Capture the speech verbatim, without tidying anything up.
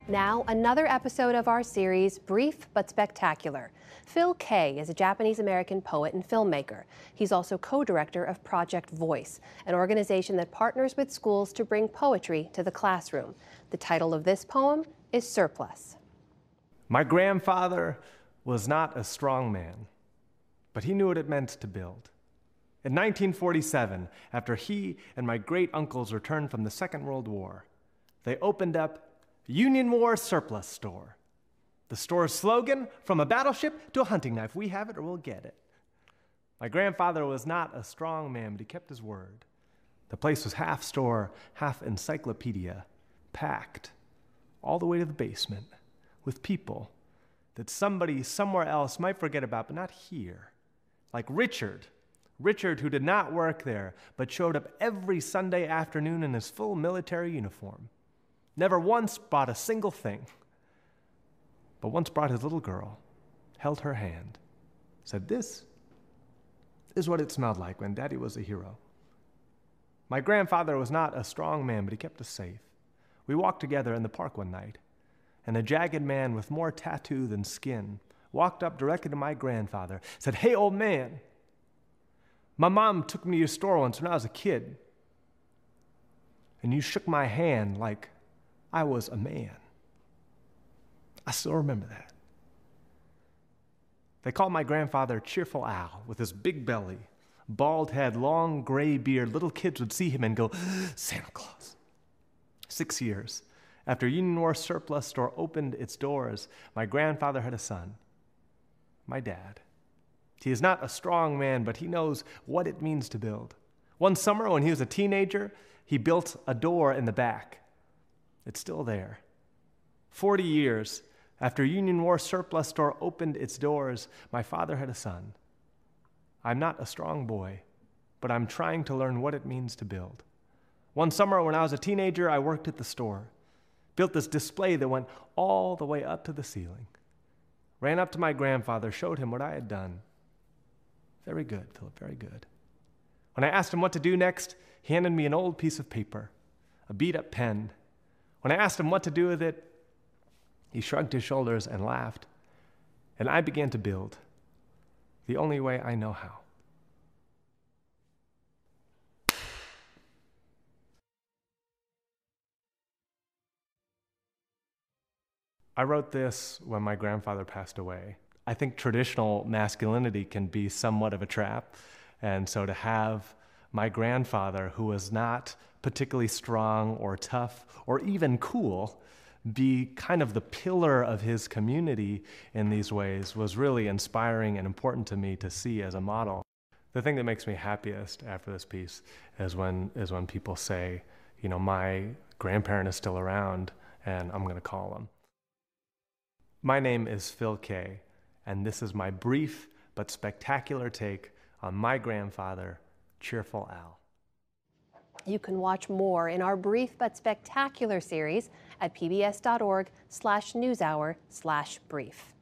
Now, another episode of our series, Brief but Spectacular. Phil Kaye is a Japanese-American poet and filmmaker. He's also co-director of Project Voice, an organization that partners with schools to bring poetry to the classroom. The title of this poem is Surplus. My grandfather was not a strong man, but he knew what it meant to build. In nineteen forty-seven, after he and my great-uncles returned from the Second World War, they opened up Union War Surplus Store. The store's slogan, from a battleship to a hunting knife, we have it or we'll get it. My grandfather was not a strong man, but he kept his word. The place was half store, half encyclopedia, packed all the way to the basement with people that somebody somewhere else might forget about, but not here. Like Richard. Richard, who did not work there, but showed up every Sunday afternoon in his full military uniform. Never once bought a single thing, but once brought his little girl, held her hand, said, "This is what it smelled like when Daddy was a hero." My grandfather was not a strong man, but he kept us safe. We walked together in the park one night, and a jagged man with more tattoo than skin walked up directly to my grandfather, said, "Hey, old man, my mom took me to your store once when I was a kid, and you shook my hand like I was a man." I still remember that. They called my grandfather Cheerful Al, with his big belly, bald head, long gray beard. Little kids would see him and go, "Santa Claus." Six years after Union War Surplus Store opened its doors, my grandfather had a son, my dad. He is not a strong man, but he knows what it means to build. One summer when he was a teenager, he built a door in the back. It's still there. Forty years after Union War Surplus Store opened its doors, my father had a son. I'm not a strong boy, but I'm trying to learn what it means to build. One summer when I was a teenager, I worked at the store, built this display that went all the way up to the ceiling. Ran up to my grandfather, showed him what I had done. "Very good, Philip, very good." When I asked him what to do next, he handed me an old piece of paper, a beat-up pen. When I asked him what to do with it, he shrugged his shoulders and laughed, and I began to build the only way I know how. I wrote this when my grandfather passed away. I think traditional masculinity can be somewhat of a trap, and so to have my grandfather, who was not particularly strong or tough or even cool, be kind of the pillar of his community in these ways was really inspiring and important to me to see as a model. The thing that makes me happiest after this piece is when is when people say, you know, my grandparent is still around and I'm going to call him. My name is Phil Kaye, and this is my brief but spectacular take on my grandfather, Cheerful Al. You can watch more in our Brief but Spectacular series at pbs.org slash newshour slash brief.